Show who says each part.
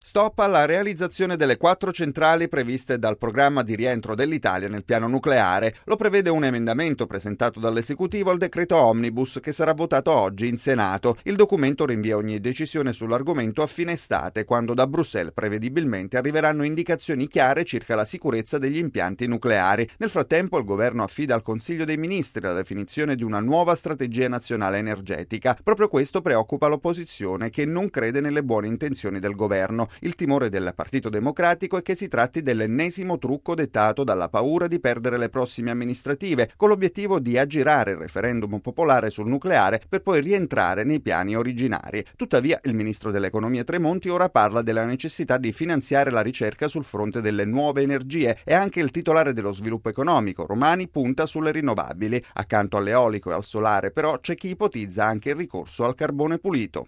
Speaker 1: Stop alla realizzazione delle 4 centrali previste dal programma di rientro dell'Italia nel piano nucleare. Lo prevede un emendamento presentato dall'esecutivo al decreto Omnibus che sarà votato oggi in Senato. Il documento rinvia ogni decisione sull'argomento a fine estate, quando da Bruxelles prevedibilmente arriveranno indicazioni chiare circa la sicurezza degli impianti nucleari. Nel frattempo il governo affida al Consiglio dei Ministri la definizione di una nuova strategia nazionale energetica. Proprio questo preoccupa l'opposizione, che non crede nelle buone intenzioni del governo. Il timore del Partito Democratico è che si tratti dell'ennesimo trucco dettato dalla paura di perdere le prossime amministrative, con l'obiettivo di aggirare il referendum popolare sul nucleare per poi rientrare nei piani originari. Tuttavia, il ministro dell'Economia Tremonti ora parla della necessità di finanziare la ricerca sul fronte delle nuove energie, e anche il titolare dello sviluppo economico, Romani, punta sulle rinnovabili. Accanto all'eolico e al solare, però, c'è chi ipotizza anche il ricorso al carbone pulito.